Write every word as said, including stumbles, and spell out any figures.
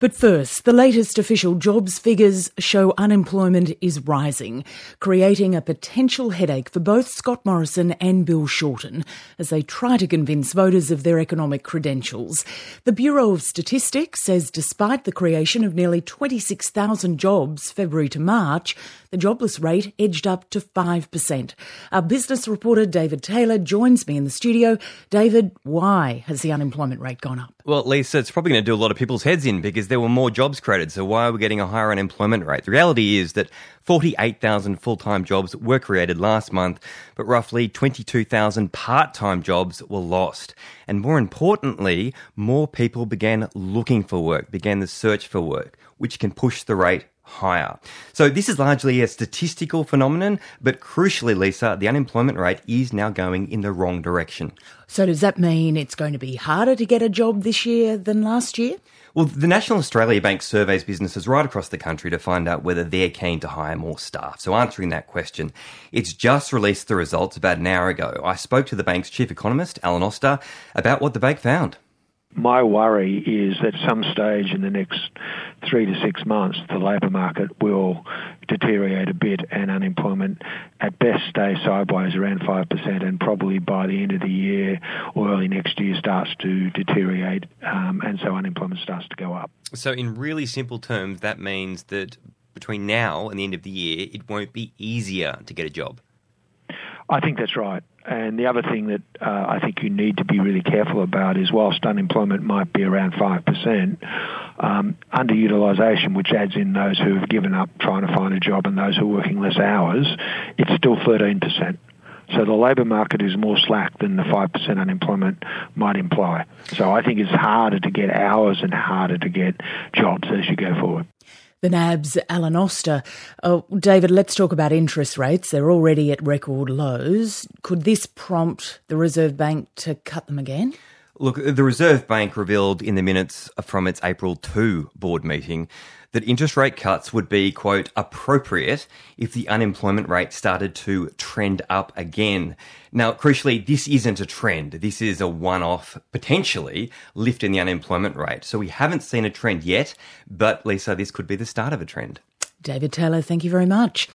But first, the latest official jobs figures show unemployment is rising, creating a potential headache for both Scott Morrison and Bill Shorten as they try to convince voters of their economic credentials. The Bureau of Statistics says despite the creation of nearly twenty-six thousand jobs February to March, the jobless rate edged up to five percent. Our business reporter David Taylor joins me in the studio. David, why has the unemployment rate gone up? Well, Lisa, it's probably going to do a lot of people's heads in because there were more jobs created, so why are we getting a higher unemployment rate? The reality is that forty-eight thousand full-time jobs were created last month, but roughly twenty-two thousand part-time jobs were lost. And more importantly, more people began looking for work, began the search for work, which can push the rate higher. So this is largely a statistical phenomenon, but crucially, Lisa, the unemployment rate is now going in the wrong direction. So does that mean it's going to be harder to get a job this year than last year? Well, the National Australia Bank surveys businesses right across the country to find out whether they're keen to hire more staff. So answering that question, it's just released the results about an hour ago. I spoke to the bank's chief economist, Alan Oster, about what the bank found. My worry is that at some stage in the next three to six months, the labour market will deteriorate a bit and unemployment at best stay sideways around five percent, and probably by the end of the year or early next year starts to deteriorate, um, and so unemployment starts to go up. So in really simple terms, that means that between now and the end of the year, it won't be easier to get a job. I think that's right. And the other thing that uh, I think you need to be really careful about is whilst unemployment might be around five percent, um, underutilisation, which adds in those who have given up trying to find a job and those who are working less hours, it's still thirteen percent. So the labour market is more slack than the five percent unemployment might imply. So I think it's harder to get hours and harder to get jobs as you go forward. The N A B's Alan Oster. Oh, David, let's talk about interest rates. They're already at record lows. Could this prompt the Reserve Bank to cut them again? Look, the Reserve Bank revealed in the minutes from its April second board meeting that interest rate cuts would be, quote, appropriate if the unemployment rate started to trend up again. Now, crucially, this isn't a trend. This is a one-off, potentially, lift in the unemployment rate. So we haven't seen a trend yet, but Lisa, this could be the start of a trend. David Taylor, thank you very much.